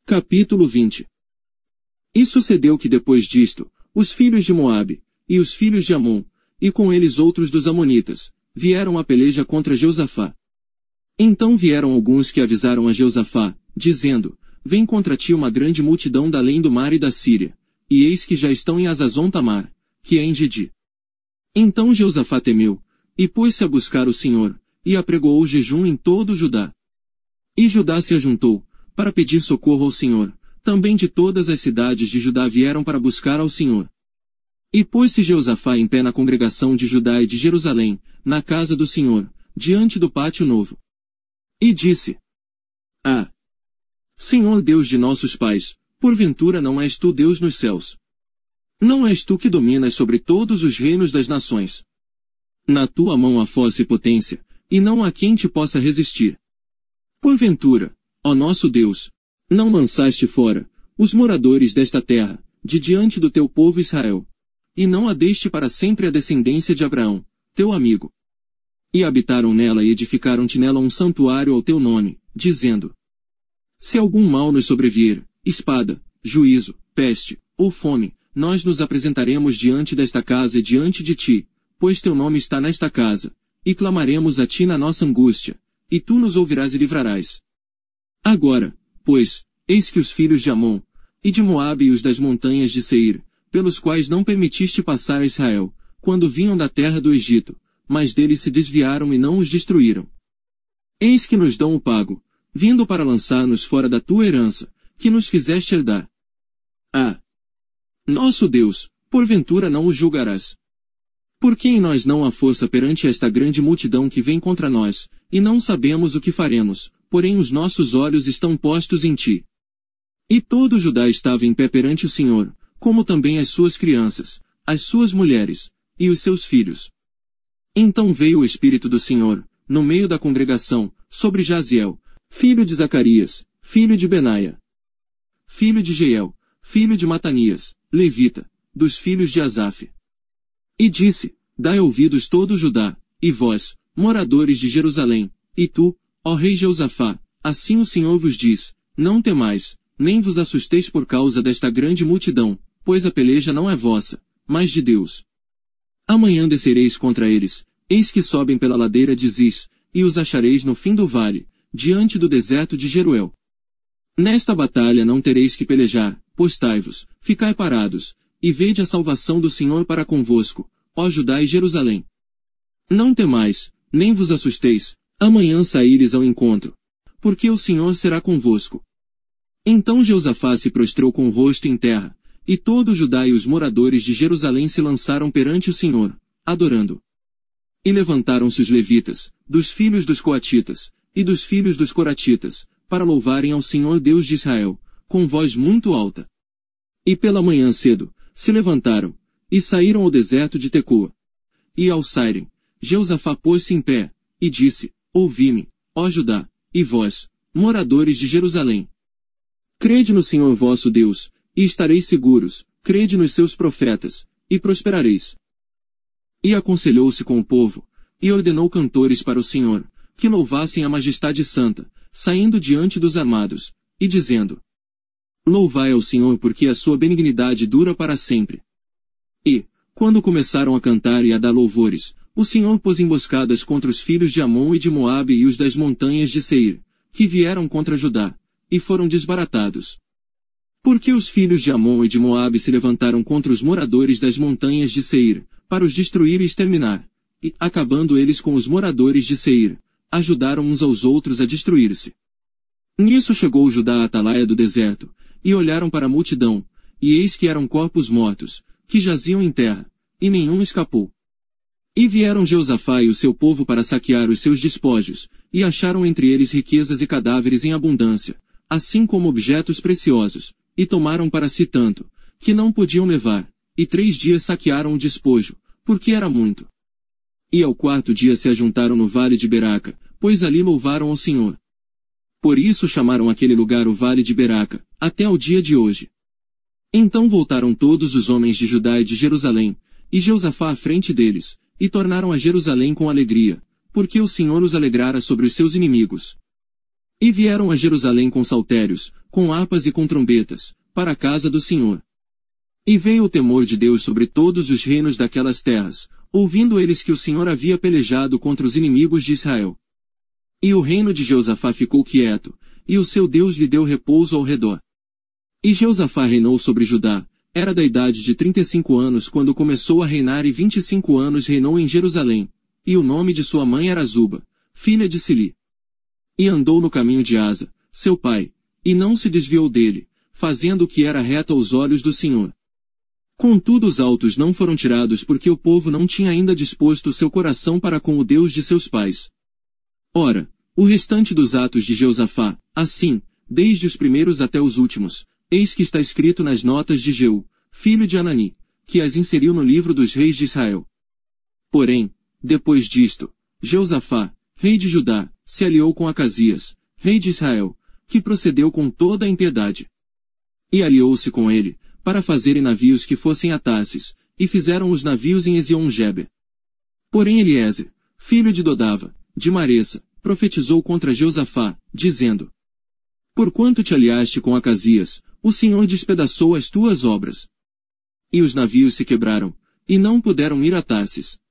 Capítulo 20. E sucedeu que depois disto, os filhos de Moabe, e os filhos de Amon, e com eles outros dos amonitas, vieram à peleja contra Jeosafá. Então vieram alguns que avisaram a Jeosafá, dizendo, vem contra ti uma grande multidão da além do mar e da Síria, e eis que já estão em Hazazon Tamar, que é em Gedi. Então Jeosafá temeu, e pôs-se a buscar o Senhor, e apregoou o jejum em todo o Judá. E Judá se ajuntou, para pedir socorro ao Senhor, também de todas as cidades de Judá vieram para buscar ao Senhor. E pôs-se Jeosafá em pé na congregação de Judá e de Jerusalém, na casa do Senhor, diante do pátio novo. E disse: Ah! Senhor Deus de nossos pais, porventura não és tu Deus nos céus? Não és tu que dominas sobre todos os reinos das nações? Na tua mão há força e potência, e não há quem te possa resistir. Porventura, ó nosso Deus, não lançaste fora os moradores desta terra, de diante do teu povo Israel, e não a deste para sempre a descendência de Abraão, teu amigo. E habitaram nela e edificaram-te nela um santuário ao teu nome, dizendo: se algum mal nos sobrevier, espada, juízo, peste, ou fome, nós nos apresentaremos diante desta casa e diante de ti, pois teu nome está nesta casa, e clamaremos a ti na nossa angústia, e tu nos ouvirás e livrarás. Agora, pois, eis que os filhos de Amon, e de Moabe e os das montanhas de Seir, pelos quais não permitiste passar a Israel, quando vinham da terra do Egito, mas deles se desviaram e não os destruíram. Eis que nos dão o pago, vindo para lançar-nos fora da tua herança, que nos fizeste herdar. Ah! Nosso Deus, porventura não os julgarás? Porque em nós não há força perante esta grande multidão que vem contra nós, e não sabemos o que faremos, porém os nossos olhos estão postos em ti. E todo Judá estava em pé perante o Senhor, como também as suas crianças, as suas mulheres, e os seus filhos. Então veio o Espírito do Senhor, no meio da congregação, sobre Jaziel, filho de Zacarias, filho de Benaia, filho de Jeiel, filho de Matanias, levita, dos filhos de Asaf. E disse: dai ouvidos todo Judá, e vós, moradores de Jerusalém, e tu, ó rei Jeosafá, assim o Senhor vos diz: não temais, nem vos assusteis por causa desta grande multidão, pois a peleja não é vossa, mas de Deus. Amanhã descereis contra eles, eis que sobem pela ladeira de Ziz, e os achareis no fim do vale, diante do deserto de Jeruel. Nesta batalha não tereis que pelejar, postai-vos, ficai parados, e vede a salvação do Senhor para convosco, ó Judá e Jerusalém. Não temais, nem vos assusteis, amanhã saíres ao encontro, porque o Senhor será convosco. Então Jeosafá se prostrou com o rosto em terra, e todo Judá e os moradores de Jerusalém se lançaram perante o Senhor, adorando. E levantaram-se os levitas, dos filhos dos coatitas, e dos filhos dos coratitas, para louvarem ao Senhor Deus de Israel, com voz muito alta. E pela manhã cedo, se levantaram, e saíram ao deserto de Tecoa. E ao saírem, Jeosafá pôs-se em pé, e disse: ouvi-me, ó Judá, e vós, moradores de Jerusalém. Crede no Senhor vosso Deus, e estareis seguros, crede nos seus profetas, e prosperareis. E aconselhou-se com o povo, e ordenou cantores para o Senhor, que louvassem a majestade santa, saindo diante dos armados, e dizendo: louvai ao Senhor porque a sua benignidade dura para sempre. E, quando começaram a cantar e a dar louvores, o Senhor pôs emboscadas contra os filhos de Amon e de Moabe e os das montanhas de Seir, que vieram contra Judá, e foram desbaratados. Porque os filhos de Amon e de Moabe se levantaram contra os moradores das montanhas de Seir, para os destruir e exterminar, e, acabando eles com os moradores de Seir, ajudaram uns aos outros a destruir-se. Nisso chegou Judá à atalaia do deserto, e olharam para a multidão, e eis que eram corpos mortos, que jaziam em terra, e nenhum escapou. E vieram Jeosafá e o seu povo para saquear os seus despojos, e acharam entre eles riquezas e cadáveres em abundância, assim como objetos preciosos, e tomaram para si tanto, que não podiam levar, e 3 dias saquearam o despojo, porque era muito. E ao 4º dia se ajuntaram no vale de Beraca, pois ali louvaram ao Senhor. Por isso chamaram aquele lugar o Vale de Beraca, até ao dia de hoje. Então voltaram todos os homens de Judá e de Jerusalém, e Jeosafá à frente deles, e tornaram a Jerusalém com alegria, porque o Senhor os alegrara sobre os seus inimigos. E vieram a Jerusalém com saltérios, com harpas e com trombetas, para a casa do Senhor. E veio o temor de Deus sobre todos os reinos daquelas terras, ouvindo eles que o Senhor havia pelejado contra os inimigos de Israel. E o reino de Jeosafá ficou quieto, e o seu Deus lhe deu repouso ao redor. E Jeosafá reinou sobre Judá, era da idade de 35 anos quando começou a reinar e 25 anos reinou em Jerusalém, e o nome de sua mãe era Zuba, filha de Sili. E andou no caminho de Asa, seu pai, e não se desviou dele, fazendo o que era reto aos olhos do Senhor. Contudo os altos não foram tirados porque o povo não tinha ainda disposto seu coração para com o Deus de seus pais. Ora, o restante dos atos de Jeosafá, assim, desde os primeiros até os últimos, eis que está escrito nas notas de Jeú, filho de Anani, que as inseriu no livro dos reis de Israel. Porém, depois disto, Jeosafá, rei de Judá, se aliou com Acasias, rei de Israel, que procedeu com toda a impiedade. E aliou-se com ele, para fazerem navios que fossem a Tarsis, e fizeram os navios em Ezion-Geber. Porém Eliezer, filho de Dodava, de Maressa, profetizou contra Jeosafá, dizendo: Porquanto te aliaste com Acasias, o Senhor despedaçou as tuas obras. E os navios se quebraram, e não puderam ir a Tarsis.